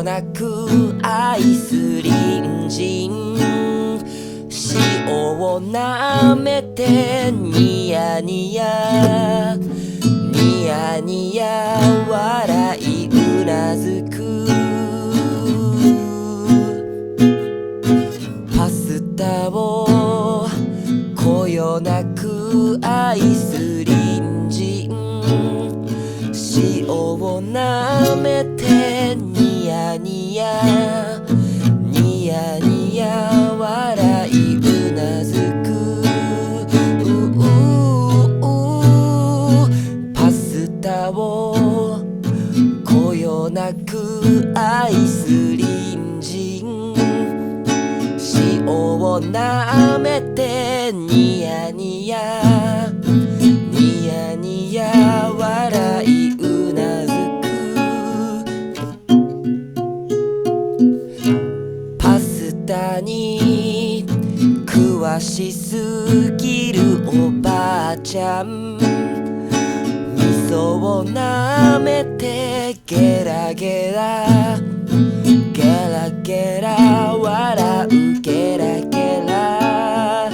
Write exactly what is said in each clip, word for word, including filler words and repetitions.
なく愛す隣人塩をなめてニヤニヤニヤニヤ笑いうなずくパスタをこよなく愛す隣人塩をなめてニヤニヤニヤニヤ笑いうなずくパスタをこよなく愛す隣人塩をなめてニヤニヤニヤニヤ笑いうなずくパスタに詳しすぎるおばあちゃん味噌をなめてゲラゲラゲラゲラ笑うゲラゲラ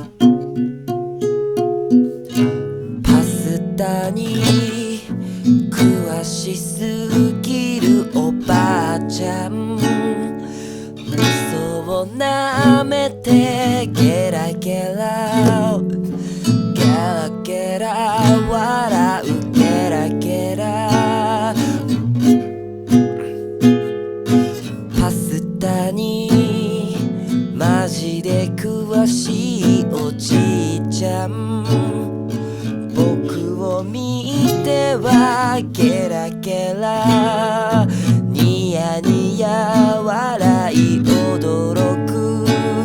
パスタに詳しすぎるおばあちゃん味噌をなめてゲラゲラゲラゲラ笑うゲラゲラパスタにマジで詳しいおじいちゃん僕を見てはゲラゲラニヤニヤ笑い驚く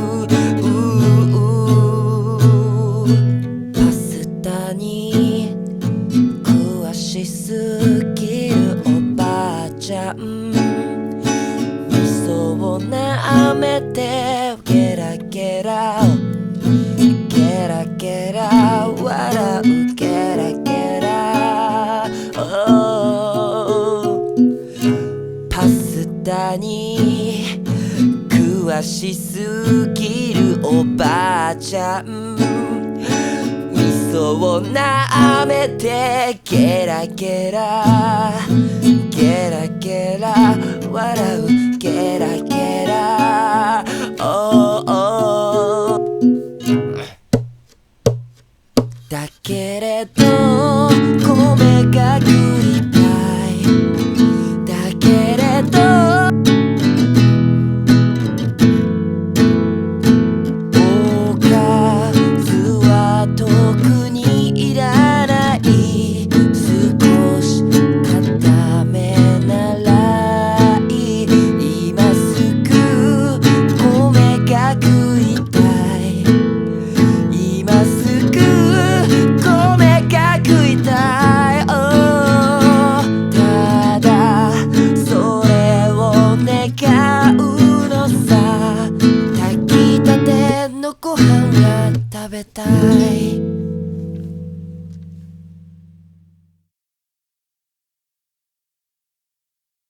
パスタに詳しすぎるおばあちゃん味噌をなめてゲラゲラゲラゲラ笑うゲラゲラ、oh、パスタに詳しすぎるおばあちゃん味噌をなめてゲラゲラゲラゲラ笑う